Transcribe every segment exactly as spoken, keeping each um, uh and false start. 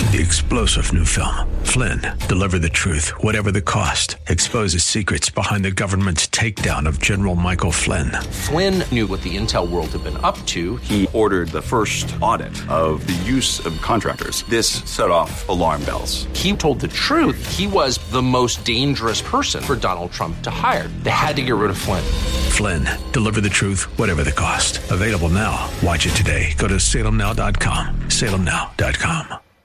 the explosive new film, Flynn, Deliver the Truth, Whatever the Cost, exposes secrets behind the government's takedown of General Michael Flynn. Flynn knew what the intel world had been up to. He ordered the first audit of the use of contractors. This set off alarm bells. He told the truth. He was the most dangerous person for Donald Trump to hire. They had to get rid of Flynn. Flynn, Deliver the Truth, Whatever the Cost. Available now. Watch it today. Go to salem now dot com. salem now dot com.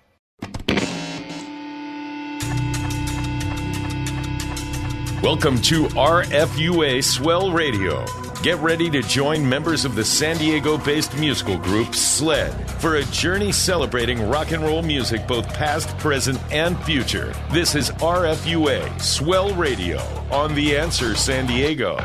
Welcome to R F U A Swell Radio. Get ready to join members of the San Diego-based musical group SLED for a journey celebrating rock and roll music both past, present, and future. This is R F U A Swell Radio on The Answer San Diego.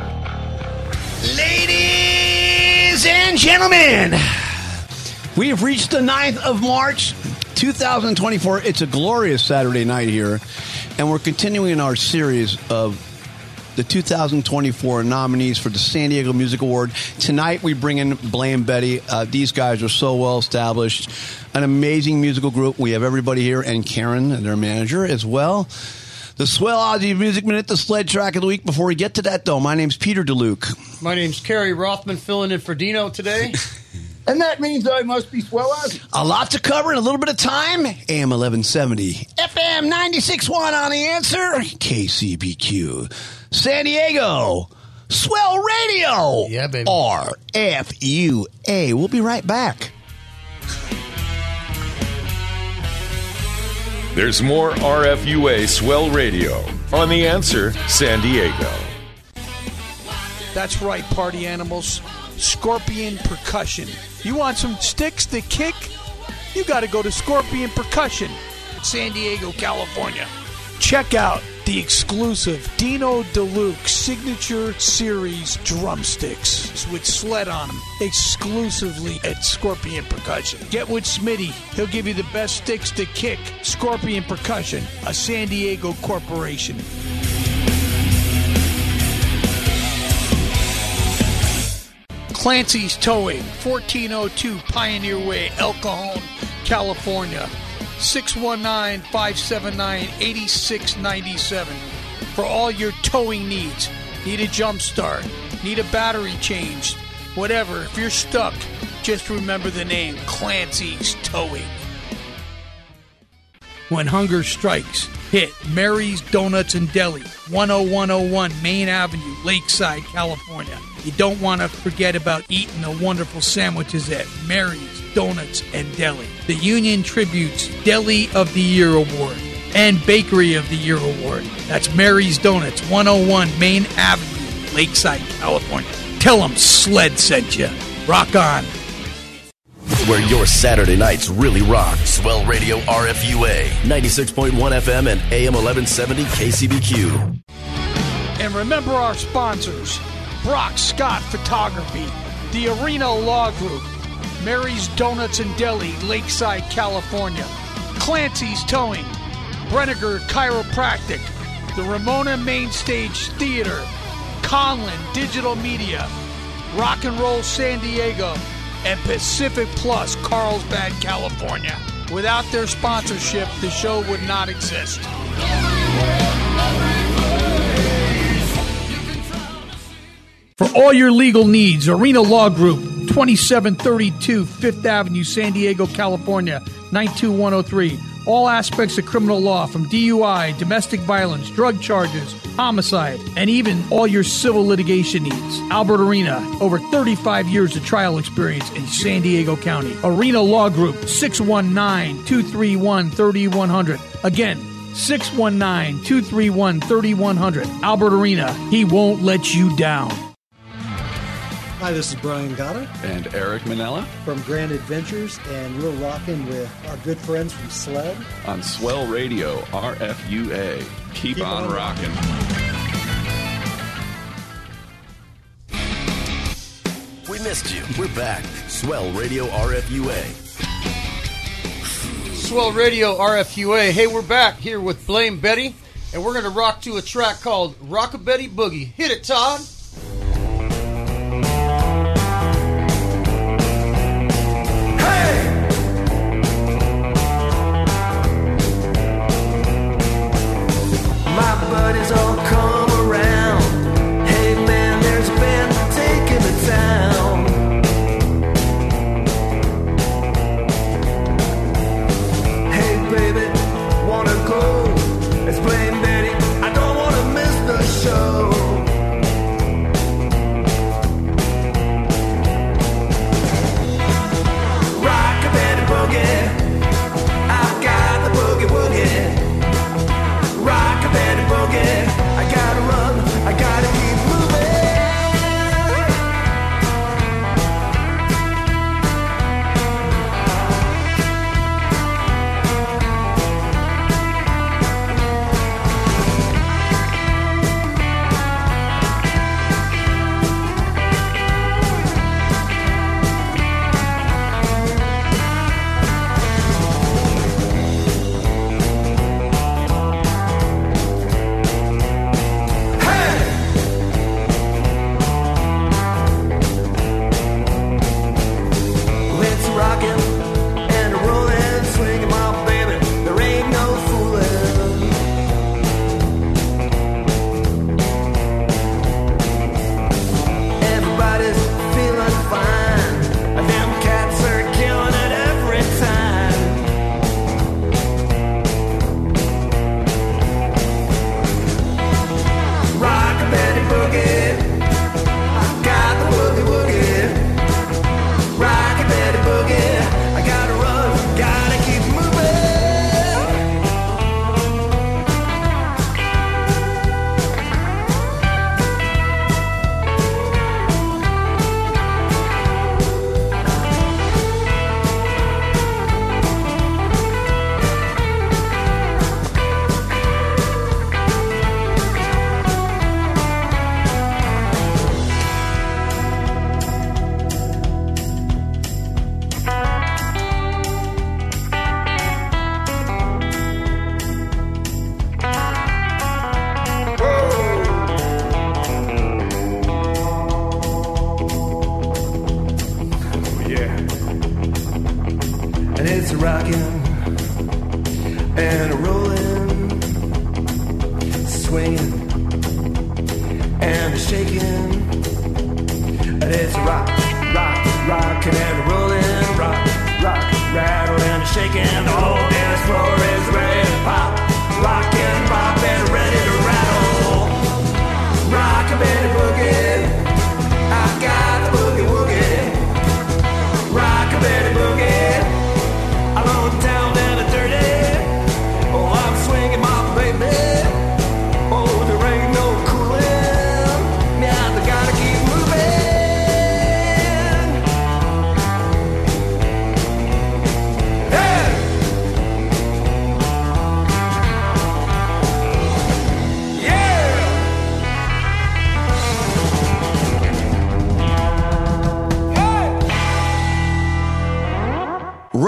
Ladies and gentlemen, we have reached the ninth of March, two thousand twenty-four. It's a glorious Saturday night here, and we're continuing our series of the two thousand twenty-four nominees for the San Diego Music Award. Tonight we bring in Blaine Betty. Uh, these guys are so well established. An amazing musical group. We have everybody here, and Karen, their manager, as well. The Swell Aussie Music Minute, the sled track of the week. Before we get to that, though, my name's Peter DeLuke. My name's Kerry Rothman, filling in for Dino today. And that means I must be Swell Aussie. A lot to cover in a little bit of time. A M eleven seventy, F M ninety-six point one on The Answer, K C B Q, San Diego, Swell Radio. Yeah, baby. R F U A. We'll be right back. There's more R F U A Swell Radio on The Answer San Diego. That's right, party animals. Scorpion Percussion. You want some sticks to kick? You got to go to Scorpion Percussion, San Diego, California. Check out the exclusive Dino DeLuke Signature Series drumsticks with sled on them, exclusively at Scorpion Percussion. Get with Smitty. He'll give you the best sticks to kick. Scorpion Percussion, a San Diego corporation. Clancy's Towing, fourteen oh two Pioneer Way, El Cajon, Clancy. six one nine, five seven nine, eight six nine seven. For all your towing needs. Need a jump start, need a battery changed, whatever. If you're stuck, just remember the name, Clancy's Towing. When hunger strikes, hit Mary's Donuts and Deli, one oh one oh one Main Avenue, Lakeside, California. You don't want to forget about eating the wonderful sandwiches at Mary's Donuts and Deli. The Union Tribute's Deli of the Year Award and Bakery of the Year Award. That's Mary's Donuts, one oh one Main Avenue, Lakeside, California. Tell them Sled sent you. Rock on. Where your Saturday nights really rock. Swell Radio R F U A, ninety-six point one F M and A M eleven seventy K C B Q. And remember our sponsors. Brock Scott Photography, the Arena Law Group, Mary's Donuts and Deli, Lakeside, California, Clancy's Towing, Brenniger Chiropractic, the Ramona Main Stage Theater, Conlin Digital Media, Rock and Roll San Diego, and Pacific Plus, Carlsbad, California. Without their sponsorship, the show would not exist. For all your legal needs, Arena Law Group, twenty-seven thirty-two Fifth Avenue, San Diego, California, nine two one oh three. All aspects of criminal law, from D U I, domestic violence, drug charges, homicide, and even all your civil litigation needs. Albert Arena, over thirty-five years of trial experience in San Diego County. Arena Law Group, six one nine, two three one, three one zero zero. Again, six one nine, two three one, three one zero zero. Albert Arena, he won't let you down. Hi, this is Brian Goddard. And Eric Manella. From Grand Adventures, and we're rocking with our good friends from SLED. On Swell Radio, R F U A. Keep, Keep on, on rocking. We missed you. We're back. Swell Radio R F U A. Swell Radio R F U A. Hey, we're back here with Blaine Betty, and we're going to rock to a track called Rockabetty Boogie. Hit it, Todd. Hey!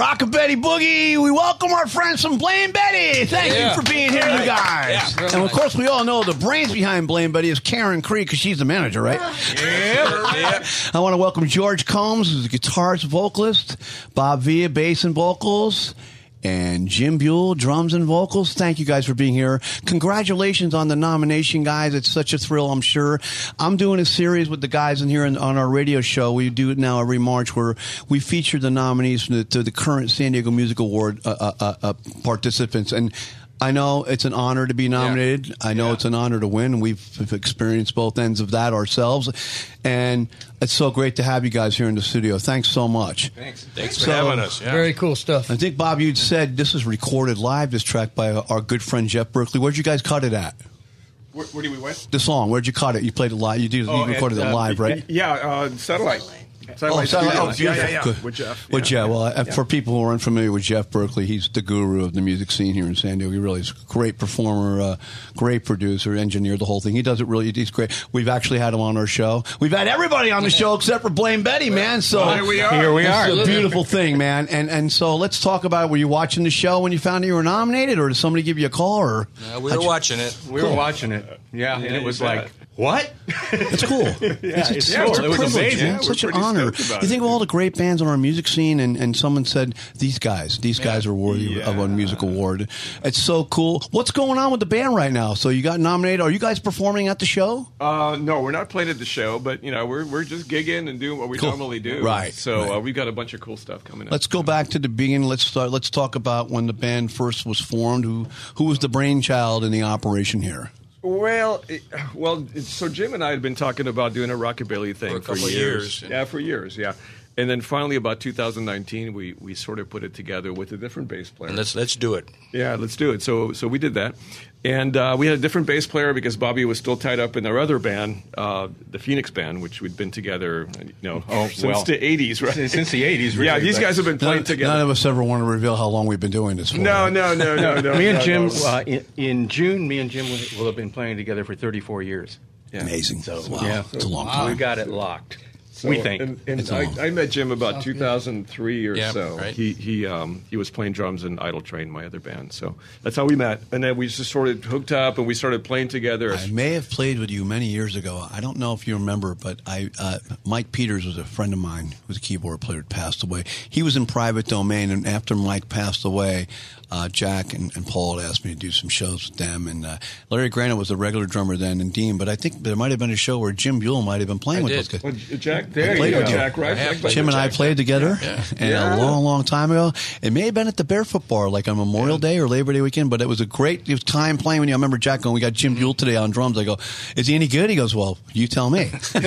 Rockabilly Boogie. We welcome our friends from Blame Betty. Thank Yeah. you for being here, you guys. Yeah. And of course, we all know the brains behind Blame Betty is Karen Creek, because she's the manager, right? Yeah. I want to welcome George Combs, who's a guitarist, vocalist, Bob Villa, bass and vocals, and Jim Buell, drums and vocals. Thank you guys for being here. Congratulations on the nomination, guys. It's such a thrill, I'm sure. I'm doing a series with the guys in here on our radio show. We do it now every March, where we feature the nominees to the, to the current San Diego Music Award uh, uh, uh, participants. And I know it's an honor to be nominated. Yeah. I know yeah. it's an honor to win. We've experienced both ends of that ourselves. And it's so great to have you guys here in the studio. Thanks so much. Thanks. Thanks for so, having us. Yeah. Very cool stuff. I think, Bob, you'd said this is recorded live, this track, by our good friend Jeff Berkeley. Where'd you guys cut it at? Where, where did we went? The song. Where'd you cut it? You played it live. You, did, oh, you recorded and, uh, it live, right? Yeah, uh, Satellite. Oh, Satellite. Oh, yeah, yeah, yeah. With Jeff. With yeah. Jeff. Well, yeah. for people who are unfamiliar with Jeff Berkeley, he's the guru of the music scene here in San Diego. He really is a great performer, uh, great producer, engineer, the whole thing. He does it really. He's great. We've actually had him on our show. We've had everybody on the show except for Blame Betty, man. So well, here we are. Here we are. It's a beautiful thing, man. And and so let's talk about it. Were you watching the show when you found out you were nominated, or did somebody give you a call? Or uh, we were you... watching it. We cool. were watching it. Yeah, yeah and it was like, what? It's cool. yeah, it's, it's, yeah, it's well, a it was privilege, amazing. man. Yeah, Such an honor. You think of all the great bands on our music scene, and, and someone said, these guys, these yeah. guys are worthy yeah. of a music award. It's so cool. What's going on with the band right now? So you got nominated. Are you guys performing at the show? Uh, no, we're not playing at the show, but you know, we're we're just gigging and doing what we cool. normally do. Right. So right. Uh, we've got a bunch of cool stuff coming up. Let's go back to the beginning. Let's start. Let's talk about when the band first was formed. Who who was the brainchild in the operation here? Well, it, well, so Jim and I had been talking about doing a rockabilly thing for, a for years. years. Yeah, for years, yeah. And then finally, about two thousand nineteen, we, we sort of put it together with a different bass player. And let's let's do it. Yeah, let's do it. So so we did that, and uh, we had a different bass player because Bobby was still tied up in our other band, uh, the Phoenix Band, which we'd been together, you know, oh, since well, the eighties, right? Since the eighties, really. Yeah, these guys have been playing none, together. None of us ever want to reveal how long we've been doing this for. No, no, no, no, no. me and no, Jim, no. uh, in, in June, me and Jim will, will have been playing together for thirty-four years. Yeah. Amazing. So, wow. yeah, it's a long wow. time. We got it locked. So, we think. And, and I, I met Jim about Sounds two thousand three good. or yeah, so. Right. He he um, he was playing drums in Idle Train, my other band. So that's how we met. And then we just sort of hooked up and we started playing together. I may have played with you many years ago. I don't know if you remember, but I uh, Mike Peters was a friend of mine who was a keyboard player, passed away. He was in Private Domain, and after Mike passed away, uh, Jack and, and Paul had asked me to do some shows with them. And uh, Larry Grana was the regular drummer then, and Dean. But I think there might have been a show where Jim Buell might have been playing I with did. those guys. Well, Jack, there you go. Jack, right? Jim and I played together, yeah. and Yeah. a long, long time ago. It may have been at the Barefoot Bar, like on Memorial Day or Labor Day weekend, but it was a great it was time playing with you. I remember Jack going, we got Jim Buell today on drums. I go, is he any good? He goes, well, you tell me. What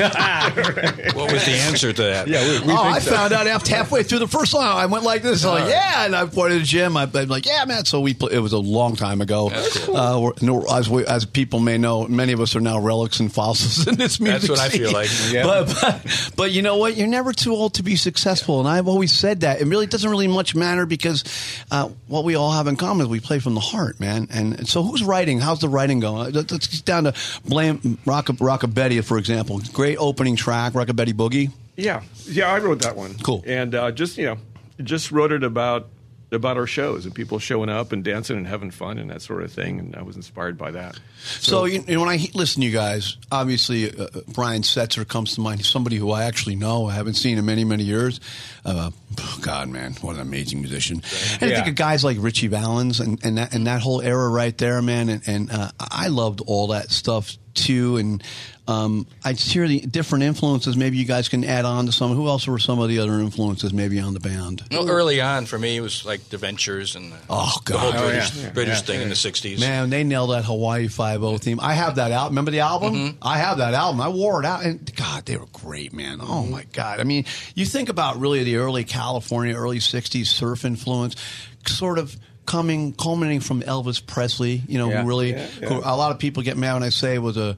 was the answer to that? Yeah, we, we oh, think I so. found out after halfway through the first song. I went like this. I'm like, yeah, and I pointed to Jim. I, I'm like, yeah, man. So we pl- it was a long time ago. Cool. Uh, we're, no, as, we, as people may know, many of us are now relics and fossils in this music That's what I scene. feel like. Yeah. But, but but you know what? You're never too old to be successful, and I've always said that. It really doesn't really much matter because uh, what we all have in common is we play from the heart, man. And so, who's writing? How's the writing going? Let's get down to Blame Rock Rockabilly, for example. Great opening track, Rockabilly Boogie. Yeah, yeah, I wrote that one. Cool. And uh, just you know, just wrote it about about our shows and people showing up and dancing and having fun and that sort of thing. And I was inspired by that. So, So, you know, when I he- listen to you guys, obviously uh, Brian Setzer comes to mind. He's somebody who I actually know. I haven't seen in many, many years. Uh, oh God, man, what an amazing musician. And Yeah. I think of guys like Richie Valens and, and, that, and that whole era right there, man. And, and uh, I loved all that stuff too. And um, I'd hear the different influences. Maybe you guys can add on to some. Who else were some of the other influences maybe on the band? Well, early on for me it was like the Ventures and the, Oh, the whole God. British, Oh, yeah. British Yeah. thing in the sixties. Man, they nailed that Hawaii Five-O theme. I have that album. Remember the album? Mm-hmm. I have that album. I wore it out. And God, they were great, man. Oh, my God. I mean, you think about really the early California, early sixties surf influence, sort of coming, culminating from Elvis Presley, you know, Yeah. who really, Yeah, yeah. who a lot of people get mad when I say was a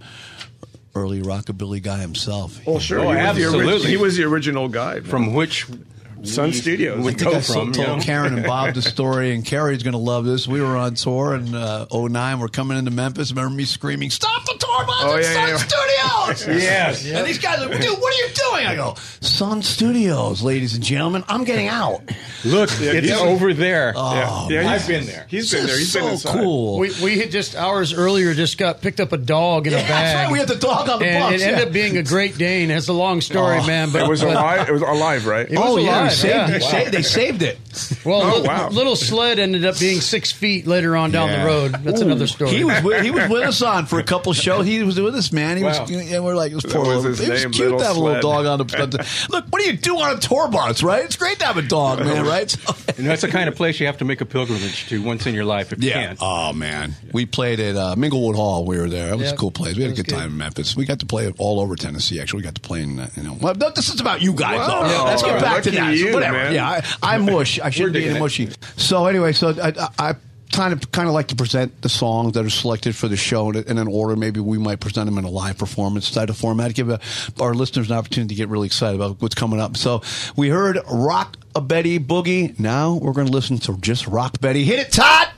early rockabilly guy himself. oh, sure. Oh, he, was the absolutely. ori- he was the original guy. man. From which Sun Studios. I think I from, told you know? Karen and Bob the story, and Carrie's going to love this. We were on tour in uh, oh nine. We're coming into Memphis. Remember me screaming, "Stop the tour bus oh, at yeah, Sun yeah. Studios!" Yes. And these guys are like, "Dude, what are you doing?" I go, "Sun Studios, ladies and gentlemen. I'm getting out." Look, yeah, it's yeah. over there. Oh, yeah. Yeah, I've been there. He's been there. He's so been inside. cool. We, we had just hours earlier just got picked up a dog in yeah, a bag. That's right. We had the dog on the and bus. it ended yeah. up being a Great Dane. It's a long story, oh. man. But it was but, alive. It was alive, right? It was oh alive, yeah, they saved, yeah. They, Wow. saved, they saved it. Well, oh, li- wow. little sled ended up being six feet later on down yeah. the road. That's Ooh. another story. He was with, he was with us on for a couple shows. He was with us, man. He wow. was, and we're like, it was poor was little. his It was name, cute to have a little sled. dog on the. Look, what do you do on a tour bus, right? It's great to have a dog, man, right? So, and that's the kind of place you have to make a pilgrimage to once in your life if yeah. you can. Oh man, we played at uh, Minglewood Hall. We were there. It was yep. a cool place. We had a good, good time in Memphis. We got to play all over Tennessee. Actually, we got to play in. Uh, you know, well, this is about you guys. Wow. Though. Yeah, let's get back Lucky to that. You, so whatever. Man. Yeah, I, I'm mush. I shouldn't be in mushy. So anyway, so I. I, I kind of kind of like to present the songs that are selected for the show in, in an order. Maybe we might present them in a live performance type of format. Give a, our listeners an opportunity to get really excited about what's coming up. So we heard Rock a Betty Boogie. Now we're going to listen to just Rock Betty. Hit it, Todd!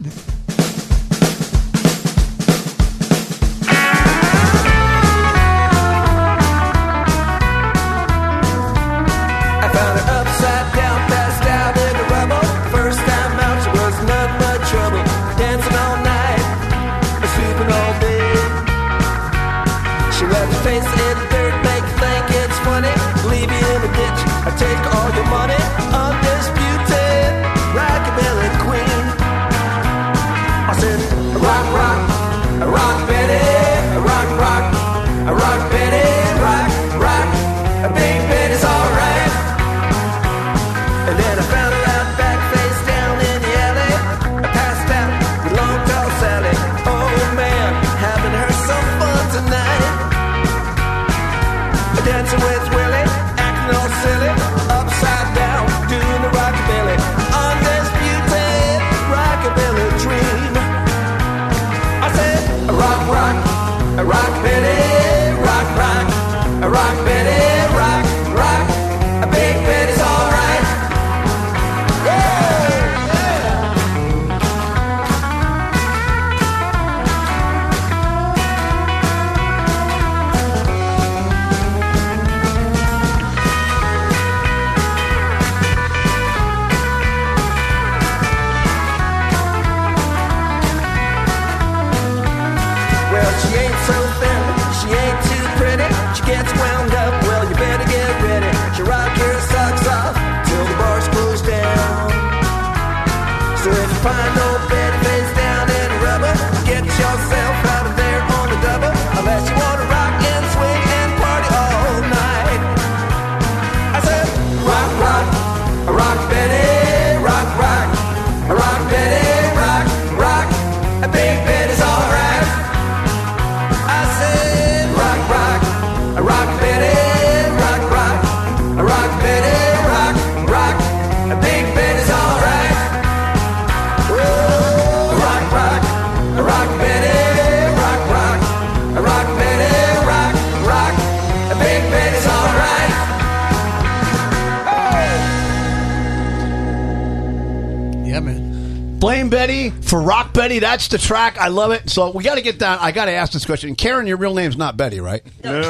Take all your money, undisputed rockabilly queen. I said, rock, rock, rock Betty, rock, rock, rock Betty, rock, rock, Big Betty's alright. And then I found her out back face down in the alley. I passed out with long tall Sally. Oh man, having her some fun tonight. Dancing with Willie, acting all silly, upside down, doing the rockabilly, undisputed rockabilly dream. I said, rock, rock, rock Betty, rock, rock, rock Betty, rock, rock, Big Betty's alright. Yeah, yeah. Well, she ain't so thin, she ain't too pretty. She gets wound up, well, you better get ready. She rock your socks off till the bars close down. So if you find old Betty face down in rubber, get yourself out of there on the double. Unless you want to rock and swing and party all night. I said, rock, rock, rock Betty, rock, rock, rock Betty, rock, rock, Big Betty's alright. I said, rock, rock, rock Betty, rock, rock, rock Betty, rock, rock, Big Betty's alright. Oh, rock, rock, rock Betty, rock, rock, rock Betty, rock, rock, Big Betty's alright. Yeah, man. Blame Betty for Rock Betty. That's the track. I love it. So we got to get down. I got to ask this question. Karen, your real name's not Betty, right? No.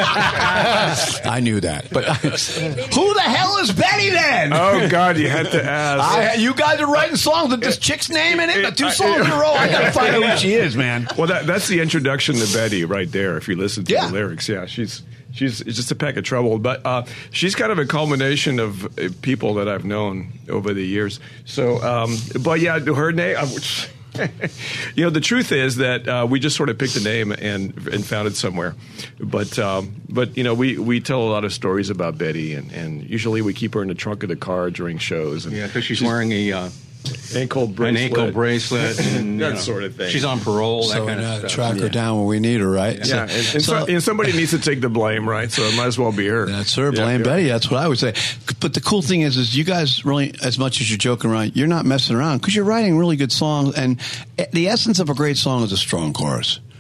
I knew that. But who the hell is Betty then? Oh, God, you had to ask. I, you guys are writing songs with this chick's name in it? The two songs in a row? I got to find out who she is, man. Well, that, that's the introduction to Betty right there, if you listen to Yeah. the lyrics. Yeah, she's she's it's just a peck of trouble. But uh, she's kind of a culmination of uh, people that I've known over the years. So, um, but yeah, her name... Uh, you know, the truth is that uh, we just sort of picked a name and and found it somewhere. But, um, but you know, we, we tell a lot of stories about Betty, and, and usually we keep her in the trunk of the car during shows. And yeah, because she's, she's wearing a... Uh, ankle bracelet. An ankle bracelet. And, that know, sort of thing. She's on parole, so that kind uh, of stuff. track her yeah. down when we need her, right? Yeah, So, and, and, so, so, and somebody needs to take the blame, right? So it might as well be her. That's her. Yeah, Blame yeah. Betty. That's what I would say. But the cool thing is, is you guys really, as much as you're joking around, you're not messing around because you're writing really good songs. And the essence of a great song is a strong chorus.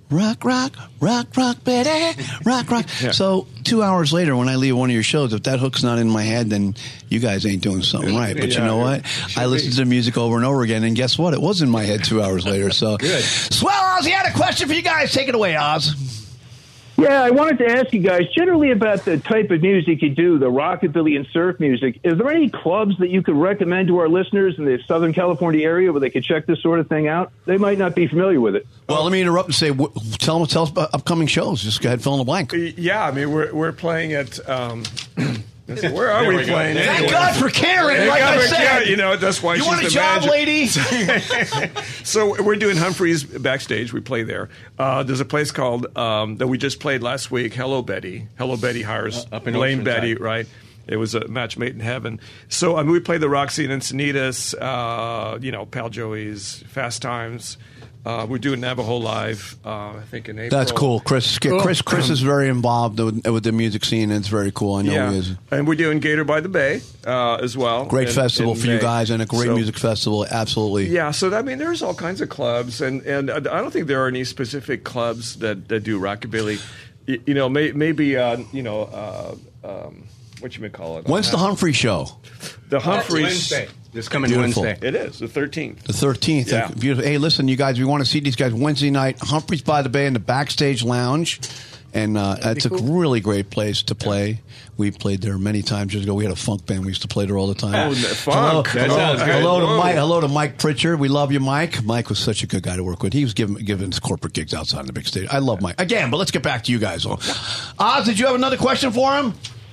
rock, rock, rock, rock, Betty, rock, rock. Yeah. So two hours later, when I leave one of your shows, if that hook's not in my head, then you guys ain't doing something right. But Yeah, you know it what? should I listened be. to the music over and over again, and guess what? It was in my head two hours later. So Good. Swell Oz, he had a question for you guys. Take it away, Oz. Yeah, I wanted to ask you guys generally about the type of music you do, the rockabilly and surf music. Is there any clubs that you could recommend to our listeners in the Southern California area where they could check this sort of thing out? They might not be familiar with it. Well, let me interrupt and say, wh- tell them, tell us about upcoming shows. Just go ahead, fill in the blank. Yeah, I mean, we're we're playing at. Um, let's see, where are There we, we go. playing? Thank anyway? God for Karen, Thank like God I for said. Karen, you know, that's why You she's want a the job, manager. lady? So we're doing Humphreys backstage. We play there. Uh, there's a place called um, that we just played last week. Hello Betty. Hello Betty hires Uh, up in Blame Oceanside. Betty. Right. It was a match made in heaven. So I mean, we played the Roxy and Encinitas. Uh, you know, Pal Joey's, Fast Times. Uh, we're doing Navajo Live. Uh, I think in April. That's cool. Chris Chris Chris is very involved with, with the music scene, and it's very cool. I know yeah. he is. And we're doing Gator by the Bay uh, as well. Great in- festival in for you May. guys, and a great So- music festival. Absolutely. Yeah, so I mean, there's all kinds of clubs, and, and I don't think there are any specific clubs that, that do rockabilly. You, you know, may, maybe uh, you know uh, um, what you may call it. When's the Humphrey show? The Humphreys. Wednesday. This coming Beautiful. Wednesday. It is the thirteenth. The thirteenth. Yeah. Beautiful. Hey, listen, you guys, we want to see these guys Wednesday night, Humphreys by the Bay in the Backstage Lounge. And uh, it's a really great place to play. We played there many times years ago. We had a funk band. We used to play there all the time. Oh, the funk. Hello, That hello, sounds good. hello to Whoa. Mike. Hello to Mike Pritchard. We love you, Mike. Mike was such a good guy to work with. He was giving giving us corporate gigs outside the big stage. I love Mike. Again, but let's get back to you guys. Oz, did you have another question for him?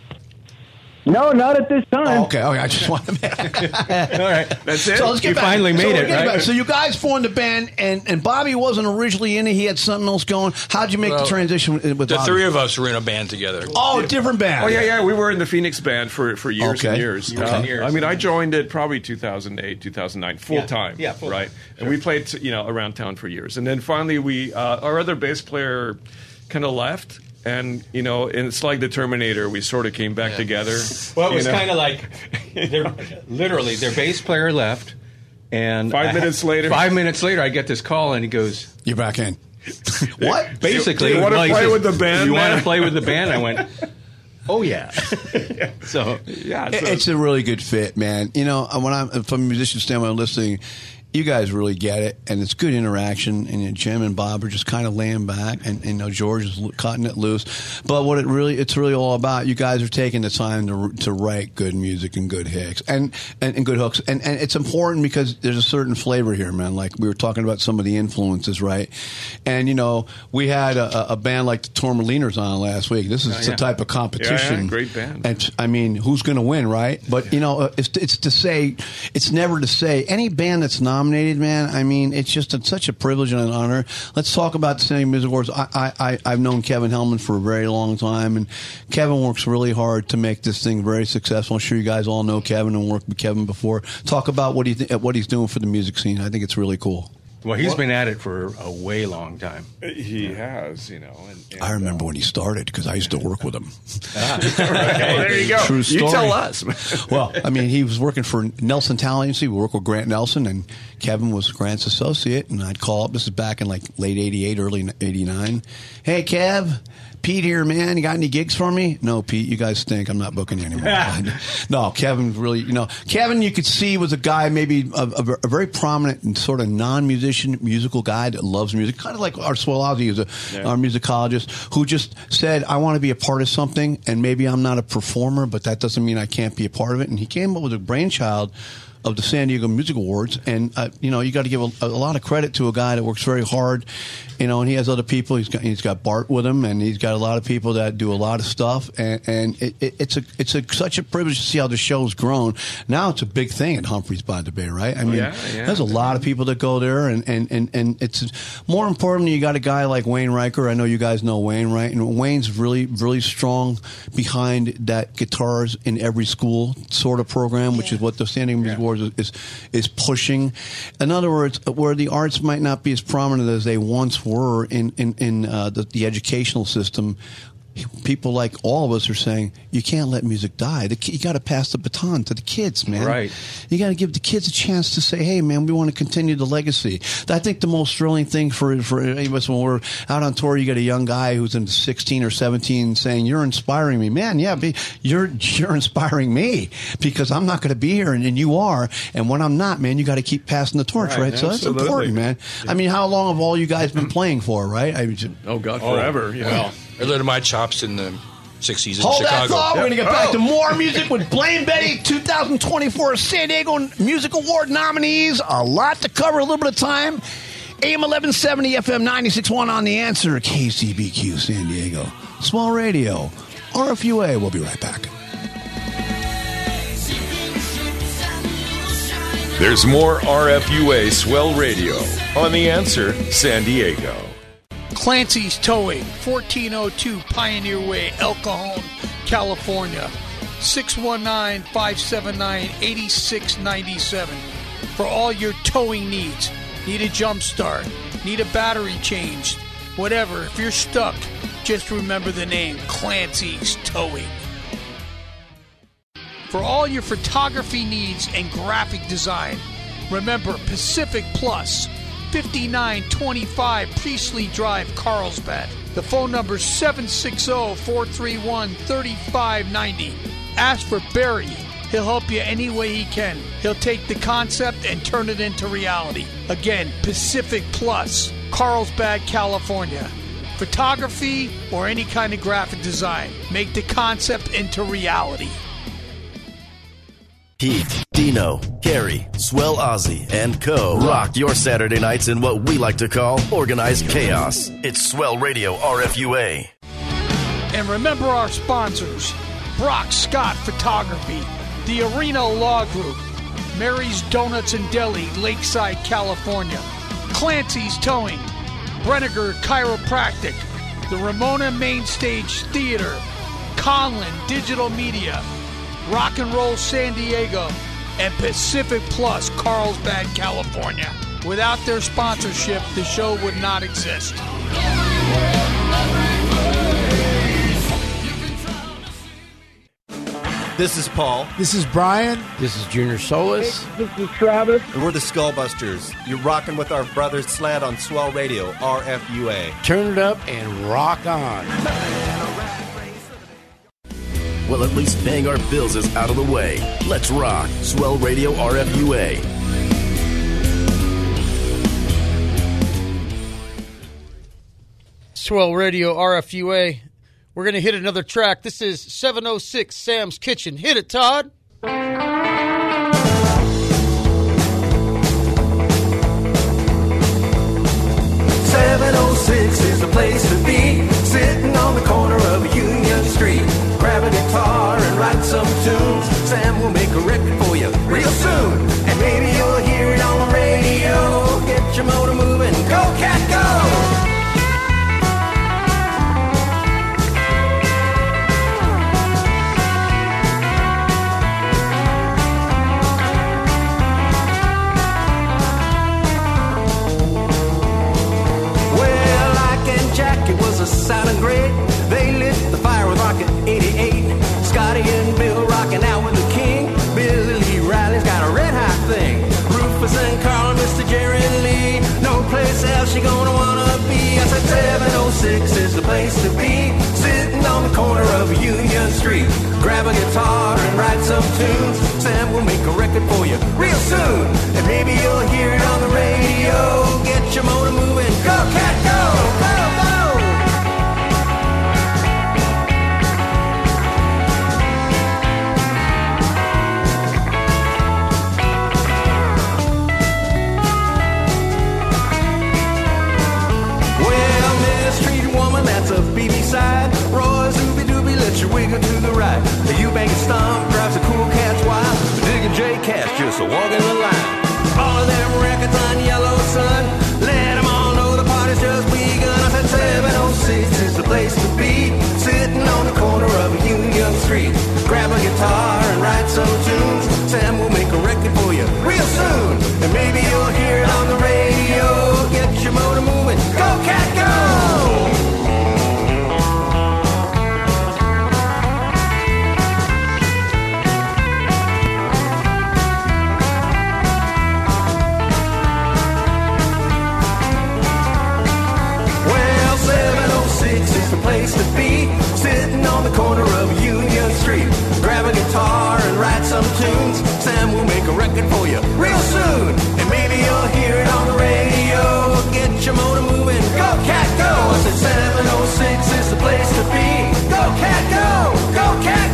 No, not at this time. Oh, okay, okay. I just want to. All right. That's it. So let's get You back. finally so made we're it, getting right? back. So you guys formed a band, and, and Bobby wasn't originally in it. He had something else going. How'd you make Well, the transition with, with The Bobby? three of us were in a band together. Oh, different band. Oh yeah, yeah. We were in the Phoenix band for, for years Okay. and years. Okay. Uh, Years. I mean, I joined it probably two thousand eight, two thousand nine, full Yeah. time. Yeah, full right. time. And we played, you know, around town for years, and then finally we, uh, our other bass player, kind of left. And, you know, and it's like the Terminator. We sort of came back together. Well, it you was know? kind of like, their, literally, their bass player left, and Five I- minutes later. five minutes later, I get this call, and he goes, You're back in. What? basically, Do you wanna well, he play says, with the band, You want man?" to play with the band? I went, oh yeah. So Yeah, It- so- It's a really good fit, man. You know, when I'm from a musician standpoint, I'm listening. You guys really get it, and it's good interaction. And you know, Jim and Bob are just kind of laying back, and, and you know George is lo- cutting it loose. But what it really, it's really all about. You guys are taking the time to to write good music and good hits and, and, and good hooks, and and it's important because there's a certain flavor here, man. Like we were talking about some of the influences, right? And you know, we had a, a band like the Tourmaliners on last week. This is Oh, the yeah. type of competition. Yeah, yeah, great band. And I mean, who's going to win, right? But you know, it's it's to say, it's never to say any band that's nominated, man. I mean, it's just a, such a privilege and an honor. Let's talk about the Sandy Music Awards. I, I, I I've known Kevin Hellman for a very long time, and Kevin works really hard to make this thing very successful. I'm sure you guys all know Kevin and worked with Kevin before. Talk about what he th- what he's doing for the music scene. I think it's really cool. well, he's been at it for a way long time. He has, you know. And, and, I remember when he started because I used to work with him. Well, there you go. True You story. tell us. Well, I mean, he was working for Nelson Talent Agency. We worked with Grant Nelson, and Kevin was Grant's associate. And I'd call up. This is back in like late eighty-eight, early eighty-nine. Hey, Kev, Pete here, man. You got any gigs for me? No, Pete, you guys stink. I'm not booking you anymore. No, Kevin really, you know, Kevin, you could see was a guy, maybe a, a, a very prominent and sort of non-musician, musical guy that loves music, kind of like our Swell Ozzy is a, Yeah. our musicologist, who just said, I want to be a part of something, and maybe I'm not a performer, but that doesn't mean I can't be a part of it. And he came up with a brainchild of the San Diego Music Awards, and uh, you know you got to give a, a lot of credit to a guy that works very hard, you know, and he has other people. He's got he's got Bart with him, and he's got a lot of people that do a lot of stuff, and, and it, it, it's a it's a such a privilege to see how the show's grown. Now it's a big thing at Humphreys by the Bay, right? I mean, Yeah, yeah. there's a lot of people that go there, and and, and, and it's more importantly, you got a guy like Wayne Riker. I know you guys know Wayne, right? And Wayne's really really strong behind that guitars in every school sort of program, which is what the San Diego Music Awards is, is is pushing. In other words, where the arts might not be as prominent as they once were in in, in uh, the, the educational system, people like all of us are saying, you can't let music die. The, you got to pass the baton to the kids, man. Right. You got to give the kids a chance to say, hey, man, we want to continue the legacy. I think the most thrilling thing for, for any of us when we're out on tour, you get a young guy who's in sixteen or seventeen saying, you're inspiring me. Man, yeah, be, you're you're inspiring me because I'm not going to be here and, and you are. And when I'm not, man, you got to keep passing the torch, right? right? So that's important, man. Yeah. I mean, how long have all you guys been playing for, right? I mean, just, oh, God, forever. Oh, yeah. Well, I learned my chops in the sixties in Hold Chicago. that thought. We're going to get back Oh. to more music with Blaine Betty, two thousand twenty-four San Diego Music Award nominees. A lot to cover, a little bit of time. A M eleven seventy, F M ninety-six point one on The Answer, K C B Q San Diego. Small Radio, R F U A. We'll be right back. There's more R F U A Swell Radio on The Answer San Diego. Clancy's Towing, fourteen oh two Pioneer Way, El Cajon, California. six one nine, five seven nine, eight six nine seven. For all your towing needs. Need a jump start, need a battery changed, whatever. If you're stuck, just remember the name, Clancy's Towing. For all your photography needs and graphic design, remember Pacific Plus, fifty-nine twenty-five Priestley Drive, Carlsbad. The phone number is seven six zero, four three one, three five nine zero. Ask for Barry. He'll help you any way he can. He'll take the concept and turn it into reality. Again, Pacific Plus, Carlsbad, California. Photography or any kind of graphic design. Make the concept into reality. Heat, Dino, Gary, Swell Ozzy, and Co. rock your Saturday nights in what we like to call organized chaos. It's Swell Radio R F U A. And remember our sponsors, Brock Scott Photography, the Arena Law Group, Mary's Donuts and Deli, Lakeside, California, Clancy's Towing, Brenniger Chiropractic, the Ramona Main Stage Theater, Conlin Digital Media, Rock and Roll San Diego, and Pacific Plus, Carlsbad, California. Without their sponsorship, the show would not exist. This is Paul. This is Brian. This is Junior Solis. This is Travis. And we're the Skullbusters. You're rocking with our brother Sled on Swell Radio, R F U A. Turn it up and rock on. Well, at least paying our bills is out of the way. Let's rock. Swell Radio R F U A. Swell Radio R F U A. We're going to hit another track. This is seven oh six Sam's Kitchen. Hit it, Todd. seven oh six is the place to be, sitting on the corner of Union Street. Grab a guitar and write some tunes. Sam will make a record for you real soon. And maybe you'll hear it on the radio. Get your motor moving, go cat go! It was a sounding great. They lit the fire with Rocket eighty-eight. Scotty and Bill rocking out with the king. Billy Lee Riley's got a red hot thing. Rufus and Carl and Mister Jerry Lee. No place else you gonna wanna be. I said seven oh six is the place to be, sitting on the corner of Union Street. Grab a guitar and write some tunes. Sam will make a record for you real soon. And maybe you'll hear it on the radio. Get your motor moving, go cat go, go, go! That's a B B side. Roy Zooby Dooby, let you wiggle to the right. The U-Bank Stomp drives a cool cat's wild. Digging J Cash just a walking the line. All of them records on Yellow Sun. Let them all know the party's just begun. I said seven oh six is the place to be, sitting on the corner of Union Street. Grab a guitar and write some tunes. Sam will make a record for you real soon. And maybe you'll hear it on the radio. Get your motor moving, go cat go! to be. Sitting on the corner of Union Street. Grab a guitar and write some tunes. Sam will make a record for you real soon. And maybe you'll hear it on the radio. Get your motor moving. Go, cat, go. I said seven oh six is the place to be. Go, cat, go. Go, cat,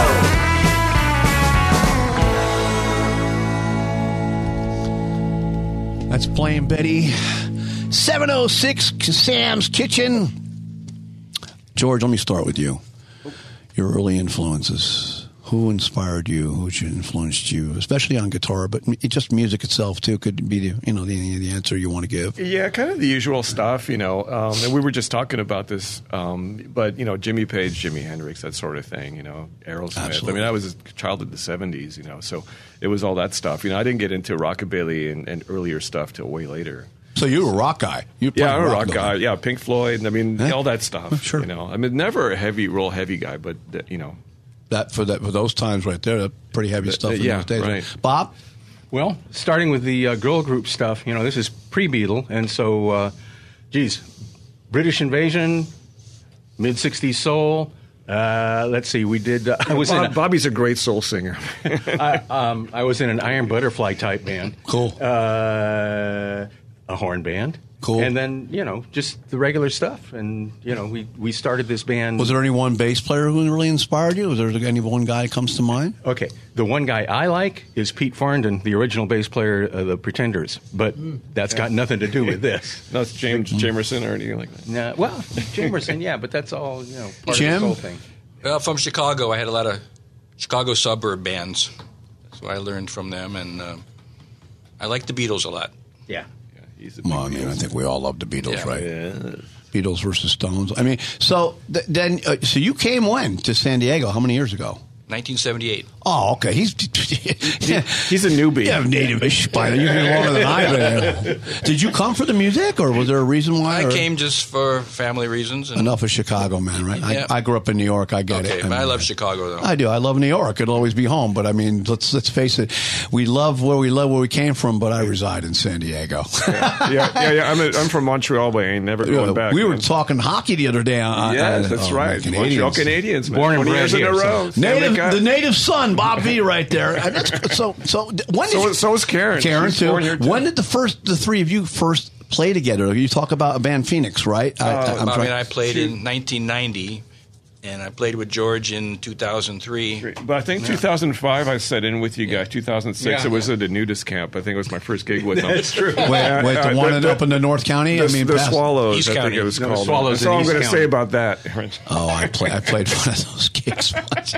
go. That's Blame Betty. seven oh six Sam's Kitchen. George, let me start with you. Your early influences. Who inspired you? Who influenced you, especially on guitar, but just music itself too could be the you know the, the answer you want to give. Yeah, kind of the usual stuff, you know. Um, and we were just talking about this, um, but you know, Jimmy Page, Jimi Hendrix, that sort of thing. You know, Aerosmith. Absolutely. I mean, I was a child of the seventies, you know, so it was all that stuff. You know, I didn't get into rockabilly and, and earlier stuff till way later. So you were a rock guy. You yeah, I'm a rock though. guy. Yeah, Pink Floyd. I mean, Eh? all that stuff. Oh, sure. You know, I mean, never a heavy, real heavy guy, but you know. That for that for those times right there, that pretty heavy stuff. Uh, in yeah, those days. right. Bob? Well, starting with the uh, girl group stuff, you know, this is pre-Beatle, and so, uh, geez, British Invasion, mid-sixties soul. Uh, let's see, we did. Uh, I was Bob, in a, Bobby's a great soul singer. I, um, I was in an Iron Butterfly type band. Cool. Uh, a horn band. Cool. And then, you know, just the regular stuff. And, you know, we, we started this band. Was there any one bass player who really inspired you? Was there any one guy that comes to mind? Okay. The one guy I like is Pete Farndon, the original bass player of the Pretenders. But that's got nothing to do with this. No, it's James Jamerson or anything like that. No, well, Jamerson, yeah, but that's all, you know, part Jim? of this whole thing. Well, from Chicago, I had a lot of Chicago suburb bands. So I learned from them, and uh, I like the Beatles a lot. Yeah. Well, I mean, I think we all love the Beatles, Yeah. right? Yeah. Beatles versus Stones. I mean, so th- then, uh, so you came when to San Diego? How many years ago? nineteen seventy-eight. Oh, okay. He's He's a newbie. Yeah, native-ish by now. You're here longer than I been. Did you come for the music, or was there a reason why? I or? came just for family reasons. And, Enough of Chicago, man, right? Yeah. I, I grew up in New York. I get okay, it. but I mean, love Chicago, though. I do. I love New York. It'll always be home. But I mean, let's let's face it. We love where we love where we came from. But I reside in San Diego. yeah, yeah, yeah. I'm, a, I'm from Montreal, but I ain't never going back. we were man. talking hockey the other day. On, Yes, on, that's oh, right. man, Montreal Canadians, man. Born and twenty bred years in a here, row. so- Native, Cup. the native son, Bob V, right there. And that's, so, so when did So, you, so is Karen. Karen She's too. born here, too. When did the first, the three of you first play together? You talk about a band Phoenix, right? I, Uh, I'm I trying- mean, I played in nineteen ninety, and I played with George in two thousand three. But I think two thousand five I set in with you guys. two thousand six Yeah. it was at a nudist camp. I think it was my first gig with them. That's true. Wait, wait, the Uh, one the- in- the- up in the North County? The, I mean, the past- Swallows, East I think County. it was No, called. Swallows That's all in I'm East going to County. say about that. Oh, I, play, I played one of those gigs once.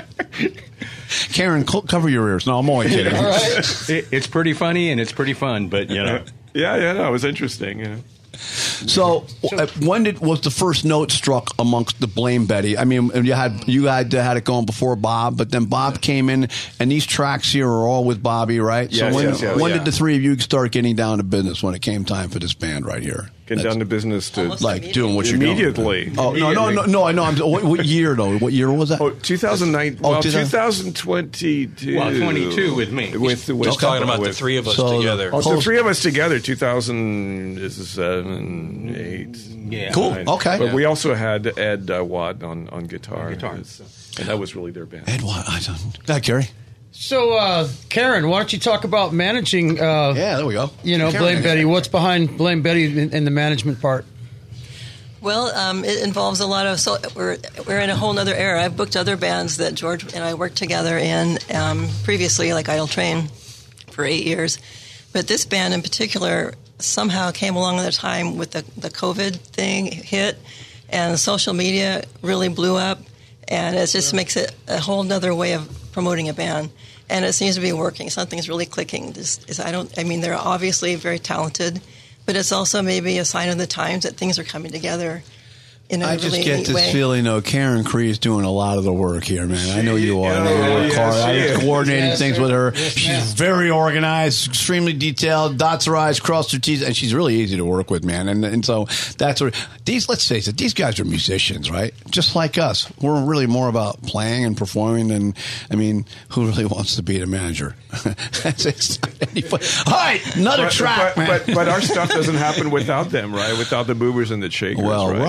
Karen, co- cover your ears. No, I'm only kidding. All right. It, it's pretty funny and it's pretty fun, but, you know. Yeah, yeah, no, it was interesting. You know. So, uh, when did was the first note struck amongst the Blame Betty? I mean, you had you had had it going before Bob, but then Bob came in, and these tracks here are all with Bobby, right? Yes, so when, yes, yes. when Yeah. did the three of you start getting down to business when it came time for this band right here? Get down to business to like doing what you're doing. immediately. Oh no, no, no, no! I know. I'm, what, what year though? What year was that? Oh, two thousand nine. Oh, Well, two thousand twenty twenty-two. Well, twenty-two with me. With, with He's talking about the with- three of us So, together. Oh, the Close. three of us together, two thousand seven, eight. Yeah. Cool. nine. Okay. But we also had Ed uh, Watt on, on guitar. On guitar. And that was really their band. Ed, what? I don't. That Gary. So, uh, Karen, why don't you talk about managing? Uh, Yeah, there we go. You know, Karen. Blame Betty. What's behind Blame Betty in, in the management part? Well, um, it involves a lot of. So we're we're in a whole other era. I've booked other bands that George and I worked together in um, previously, like Idle Train, for eight years. But this band in particular somehow came along at a time with the the COVID thing hit, and social media really blew up, and it just makes it a whole other way of promoting a band. And it seems to be working. Something's really clicking. This is, I don't. I mean, they're obviously very talented. But it's also maybe a sign of the times that things are coming together in a I just really get neat this way. feeling, though, Karen Cree is doing a lot of the work here, man. I know you are. I know you yeah, work yeah, hard. she I was is. coordinating Yes, things sir. with her. Yes, she's ma'am. very organized, extremely detailed, dots her I's, cross her T's, and she's really easy to work with, man. And and so that's what these. Let's face it, these guys are musicians, right? Just like us. We're really more about playing and performing than. I mean, who really wants to be the manager? That's it's not any fun. All right, another But, track, but, man. but, but our stuff doesn't happen without them, right? Without the boobers and the shakers, Well, right? right. So- I mean,